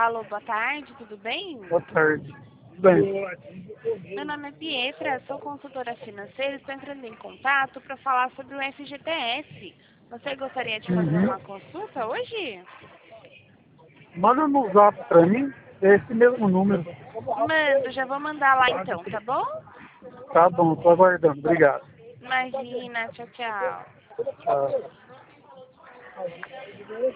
Alô, boa tarde, tudo bem? Boa tarde. Tudo bem? Meu nome é Pietra, sou consultora financeira e estou entrando em contato para falar sobre o FGTS. Você gostaria de fazer Uhum. uma consulta hoje? Manda no zap pra mim, é esse mesmo número. Mando, já vou mandar lá então, tá bom? Tá bom, tô aguardando. Obrigado. Imagina, tchau, tchau. Tchau.